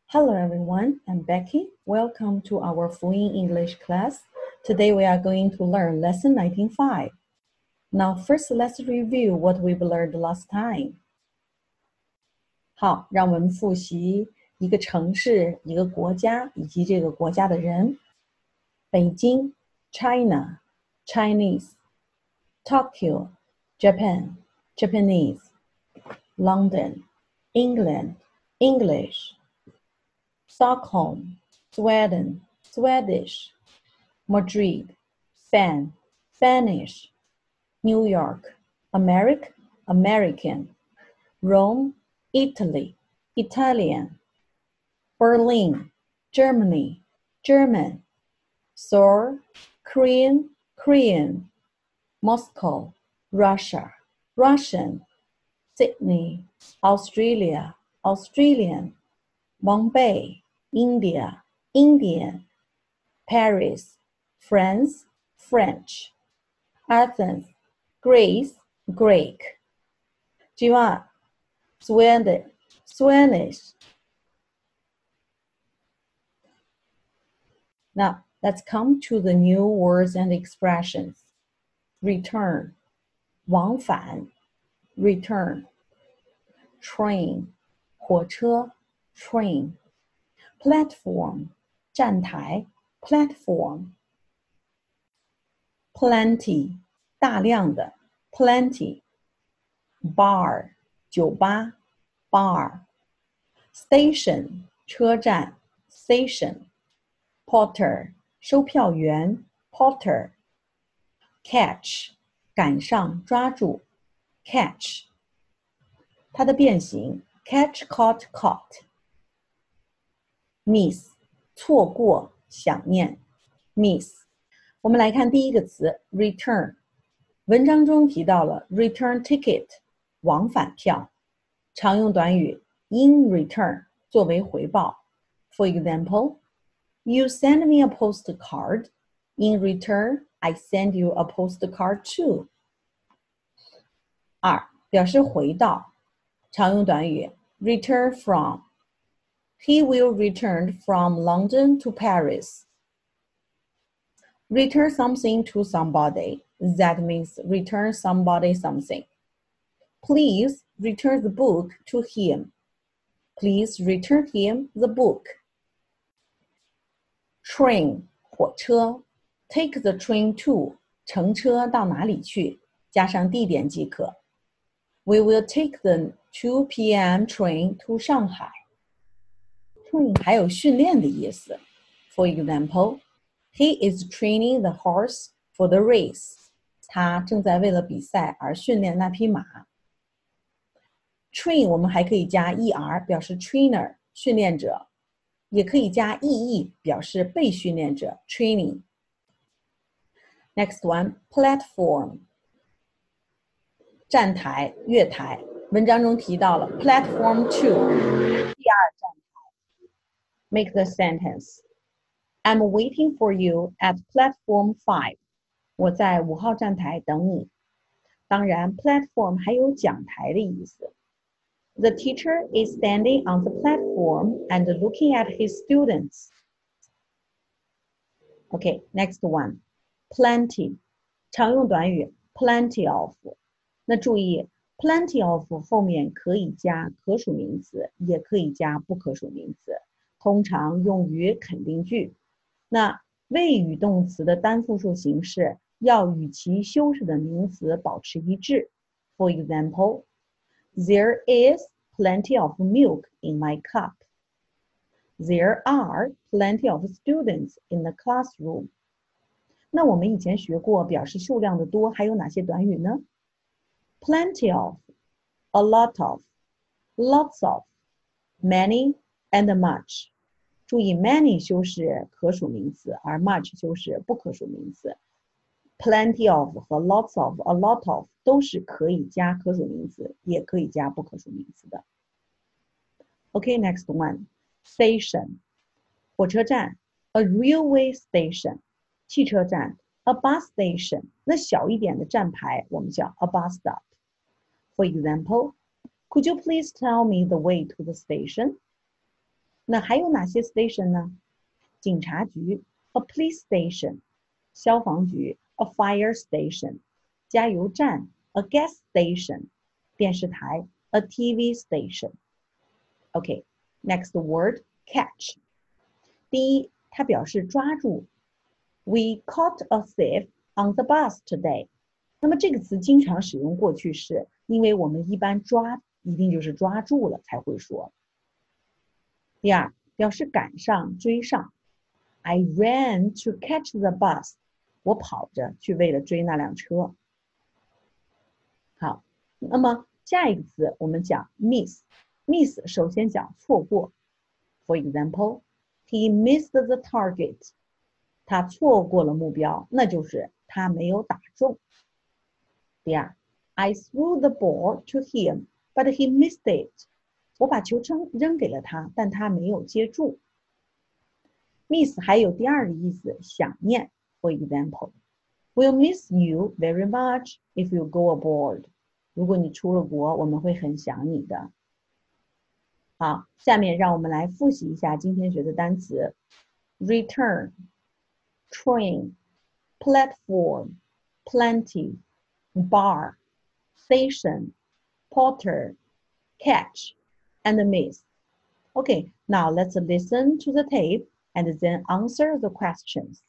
Hello everyone, I'm Becky. Welcome to our fluent English class. Today we are going to learn lesson 19.5. Now first let's review what we've learned last time. 好，让我们复习一个城市、一个国家以及这个国家的人。北京 China, Chinese. Tokyo, Japan, Japanese. London, England, English. Stockholm, Sweden, Swedish. Madrid, Spain, Spanish. New York, America, American. Rome, Italy, Italian. Berlin, Germany, German. Seoul, Korean, Korean. Moscow, Russia, Russian. Sydney, Australia, Australian. Bombay, India, Indian. Paris, France, French. Athens, Greece, Greek. Geneva, Sweden, Swedish. Now, let's come to the new words and expressions. Return, 往返 return. Train, 火车 train. Platform, 站台 platform. Plenty, 大量的 plenty. Bar, 酒吧 bar. Station, 车站 station. Porter, 售票员 porter. Catch, 赶上抓住 catch. 它的变形 catch, caught, caught. Miss, 错过想念 miss. 我们来看第一个词 return. 文章中提到了 return ticket, 往返票。常用短语 in return, 作为回报。For example, you send me a postcard. In return, I send you a postcard too. 2. 表示回到。常用短语 return from. He will return from London to Paris. Return something to somebody. That means return somebody something. Please return the book to him. Please return him the book. Train, 火车 Take the train to, 乘车到哪里去，加上地点即可。We will take the 2 p.m. train to Shanghai. Train 还有训练的意思。For example, he is training the horse for the race. 他正在为了比赛而训练那匹马。Train 我们还可以加 er 表示 trainer 训练者，也可以加 ee 表示被训练者 training. Next one, platform. 站台、月台。文章中提到了 platform 2, 第二站台。Make the sentence. I'm waiting for you at platform 5. 我在5号站台等你。当然 platform 还有讲台的意思。The teacher is standing on the platform and looking at his students. Okay, next one. Plenty. 常用短语 plenty of. 那注意 plenty of 后面可以加可数名词，也可以加不可数名词，通常用于肯定句。那谓语动词的单复数形式要与其修饰的名词保持一致。For example, there is plenty of milk in my cup. There are plenty of students in the classroom. 那我们以前学过表示数量的多还有哪些短语呢？ Plenty of, a lot of, lots of, many, and much. 注意 many 修饰可数名词，而 much 修饰不可数名词。Plenty of 和 lots of, a lot of 都是可以加可数名词，也可以加不可数名词的。Okay, next one. Station. 火车站 a railway station. 汽车站 a bus station. 那小一点的站牌我们叫 a bus stop. For example, could you please tell me the way to the station? 那还有哪些 station 呢？警察局 a police station， 消防局 a fire station， 加油站 a gas station， 电视台 a TV station。OK， next word catch。第一，它表示抓住。We caught a thief on the bus today。那么这个词经常使用过去式，因为我们一般抓一定就是抓住了才会说。第二，表示赶上、追上。I ran to catch the bus。我跑着去为了追那辆车。好，那么下一个词我们讲 miss。miss 首先讲错过。For example, he missed the target。他错过了目标，那就是他没有打中。第二 I threw the ball to him, but he missed it。我把球扔给了他，但他没有接住。miss 还有第二个意思，想念。For example, we'll miss you very much if you go abroad。如果你出了国，我们会很想你的。好，下面让我们来复习一下今天学的单词 return, train, platform, plenty, bar, station, porter, catch, and miss. Okay, now let's listen to the tape and then answer the questions.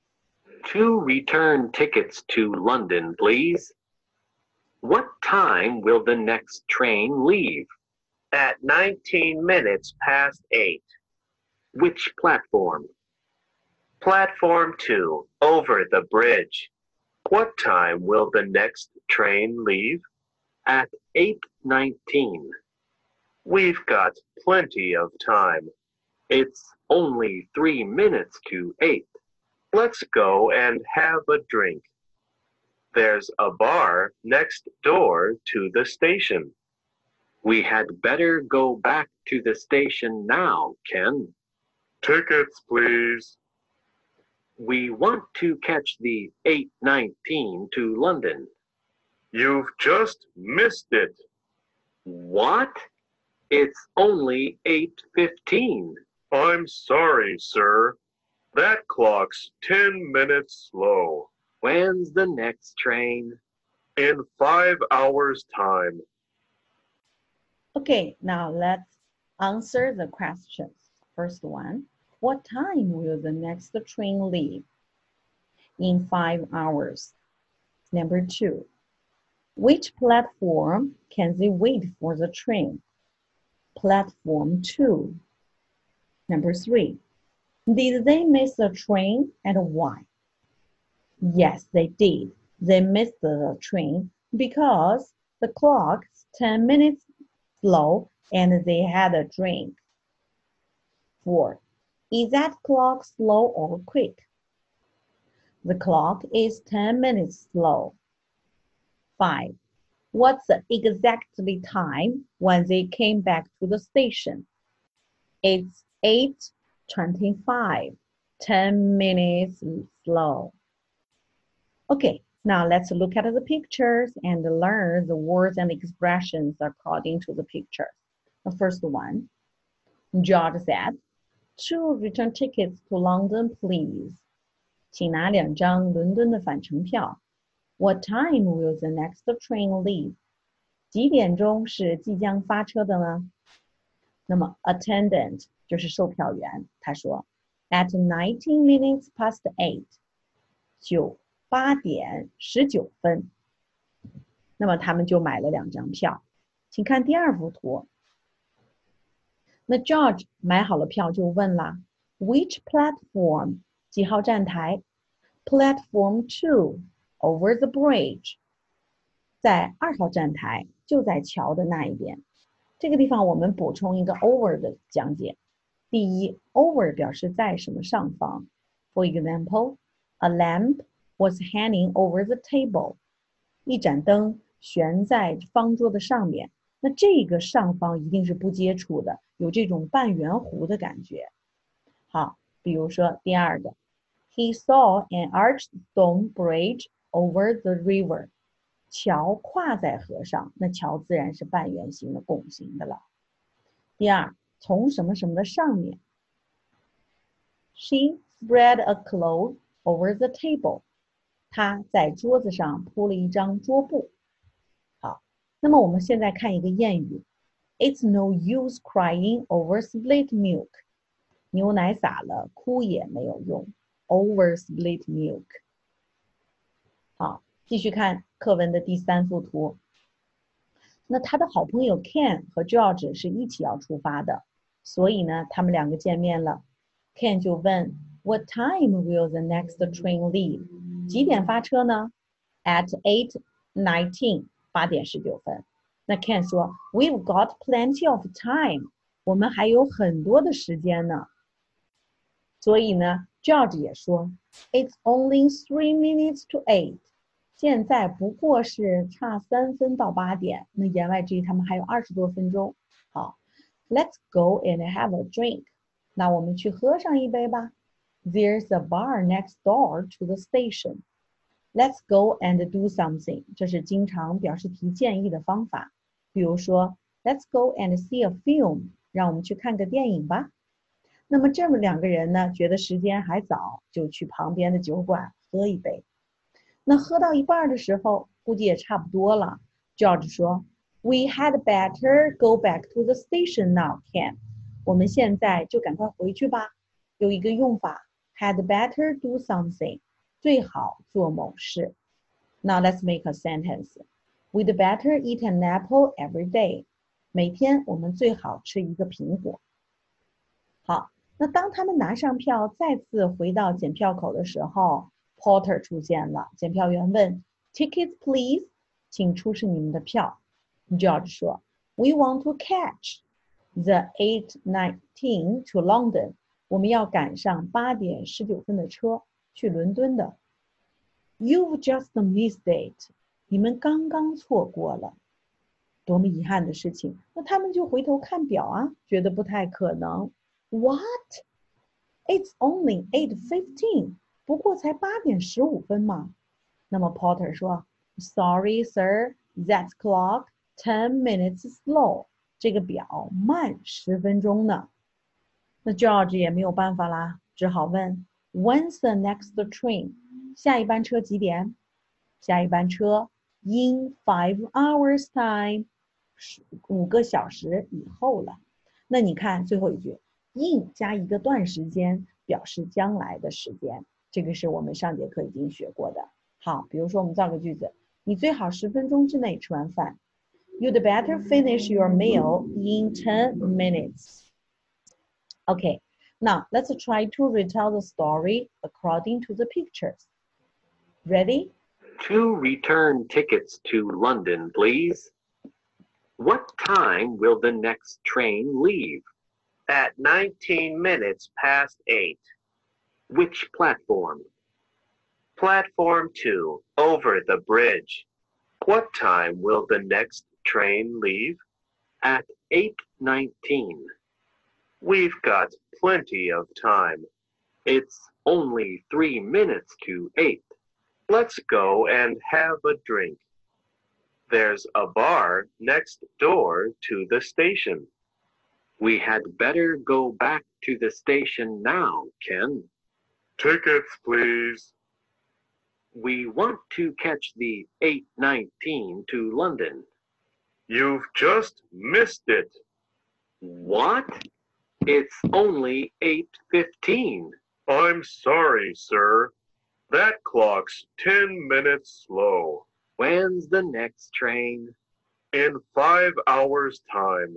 2 return tickets to London, please. What time will the next train leave? At 19 minutes past 8. Which platform? Platform 2, over the bridge. What time will the next train leave? At 8:19. We've got plenty of time. It's only 3 minutes to 8. Let's go and have a drink. There's a bar next door to the station. We had better go back to the station now, Ken. Tickets, please. We want to catch the 8:19 to London. You've just missed it. What? It's only 8:15. I'm sorry, sir. That clock's 10 minutes slow. When's the next train? In 5 hours' time. Okay, now let's answer the questions. First one, what time will the next train leave? In 5 hours. Number 2, which platform can they wait for the train? Platform 2. Number 3, did they miss the train and why? Yes, they did. They missed the train because the clock's 10 minutes slow and they had a drink. 4, is that clock slow or quick? The clock is 10 minutes slow. 5, what's the exactly time when they came back to the station? It's 8:25, 10 minutes slow. Okay, now let's look at the pictures and learn the words and expressions according to the pictures. The first one, George said, 2 return tickets to London, please. 请拿2张伦敦的返程票。What time will the next train leave? 几点钟是即将发车的呢？那么 attendant 就是售票员，他说 at 19 minutes past 8. 8点19分，那么他们就买了2张票。请看第2幅图。那 George 买好了票就问了 Which platform? 几号站台 Platform 2, over the bridge. 在2号站台，就在桥的那一边。这个地方我们补充一个 over 的讲解。第一 over 表示在什么上方。For example, a lamp was hanging over the table. 一盏灯悬在方桌的上面。那这个上方一定是不接触的，有这种半圆弧的感觉。好，比如说第2个 He saw an arched stone bridge over the river. 桥跨在河上，那桥自然是半圆形的拱形的了。第2 从什么什么的上面。She spread a cloth over the table. 她在桌子上铺了一张桌布。好，那么我们现在看一个谚语 It's no use crying over spilt milk. 牛奶洒了，哭也没有用。Over spilt milk. 好，继续看课文的第3幅图。那他的好朋友 Ken 和 George 是一起要出发的，所以呢，他们2个见面了。Ken 就问 What time will the next train leave? 几点发车呢？ At 8:19, 8点19分。那 Ken 说 We've got plenty of time. 我们还有很多的时间呢。所以呢 George 也说 It's only 3 minutes to 8. 现在不过是差3分到8点。那言外之意他们还有20多分钟。好 Let's go and have a drink. 那我们去喝上一杯吧。There's a bar next door to the station. Let's go and do something. 这是经常表示提建议的方法。比如说 Let's go and see a film. 让我们去看个电影吧。那么这么2个人呢，觉得时间还早，就去旁边的酒馆喝一杯。那喝到一半的时候，估计也差不多了。George 说 We had better go back to the station now, Ken. 我们现在就赶快回去吧。有一个用法 had better do something. 最好做某事。Now let's make a sentence. We'd better eat an apple every day. 每天我们最好吃一个苹果。好，那当他们拿上票再次回到检票口的时候， Porter 出现了。检票员问 Tickets please. 请出示你们的票。George 说 We want to catch the 8:19 to London. 我们要赶上8点19分的车去伦敦的。You've just missed it. 你们刚刚错过了。多么遗憾的事情。那他们就回头看表啊，觉得不太可能。What? It's only 8:15. 不过才8点15分嘛。那么 Porter 说 Sorry, sir. That clock 10 minutes slow. 这个表慢10分钟呢。那 George 也没有办法啦，只好问 When's the next train? 下一班车几点？下一班车 In 5 hours time. 5个小时以后了。那你看最后一句 in 加一个段时间表示将来的时间，这个是我们上节课已经学过的。好，比如说我们造个句子，你最好10分钟之内吃完饭。You'd better finish your meal in 10 minutes. Okay, now let's try to retell the story according to the pictures. Ready? 2 return tickets to London, please. What time will the next train leave? At 19 minutes past 8. Which platform? Platform 2, over the bridge. What time will the next train leave? At 8:19. We've got plenty of time. It's only 3 minutes to 8. Let's go and have a drink. There's a bar next door to the station. We had better go back to the station now, Ken. Tickets, please. We want to catch the 8:19 to London. You've just missed it. What? It's only 8:15. I'm sorry, sir. That clock's 10 minutes slow. When's the next train? In 5 hours' time.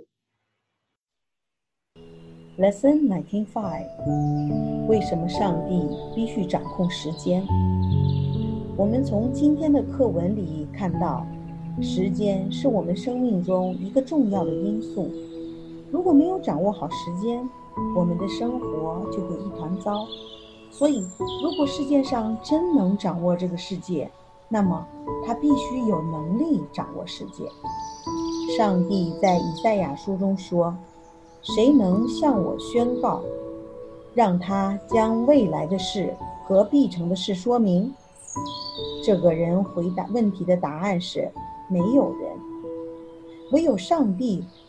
Lesson 95. 为什么上帝必须掌控时间？我们从今天的课文里看到，时间是我们生命中一个重要的因素。如果没有掌握好时间，我们的生活就会一团糟。所以，如果世界上真能掌握这个世界，那么他必须有能力掌握世界。上帝在以赛亚书中说：“谁能向我宣告，让他将未来的事和必成的事说明？”这个人回答问题的答案是：没有人。唯有上帝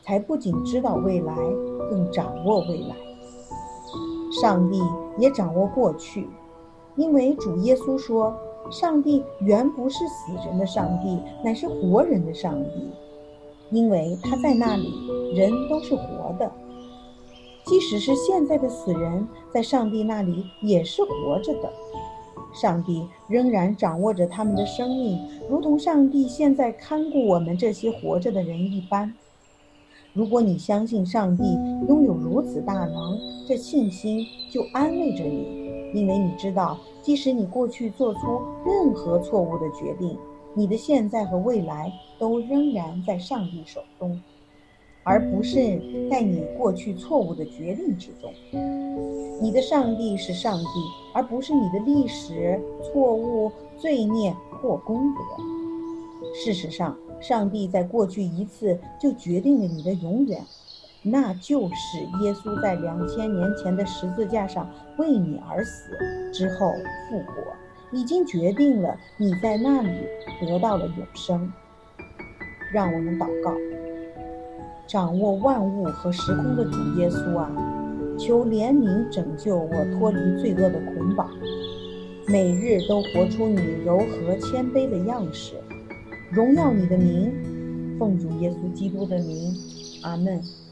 才不仅知道未来，更掌握未来。上帝也掌握过去，因为主耶稣说，上帝原不是死人的上帝，乃是活人的上帝，因为他在那里，人都是活的。即使是现在的死人，在上帝那里也是活着的。上帝仍然掌握着他们的生命，如同上帝现在看顾我们这些活着的人一般。如果你相信上帝拥有如此大能，这信心就安慰着你，因为你知道，即使你过去做出任何错误的决定，你的现在和未来都仍然在上帝手中，而不是在你过去错误的决定之中。你的上帝是上帝，而不是你的历史、错误、罪孽或功德。事实上，上帝在过去一次就决定了你的永远，那就是耶稣在2000年前的十字架上为你而死，之后复活，已经决定了你在那里得到了永生。让我们祷告。掌握万物和时空的主耶稣啊，求怜悯拯救我脱离罪恶的捆绑，每日都活出你柔和谦卑的样式，荣耀你的名，奉主耶稣基督的名，阿们。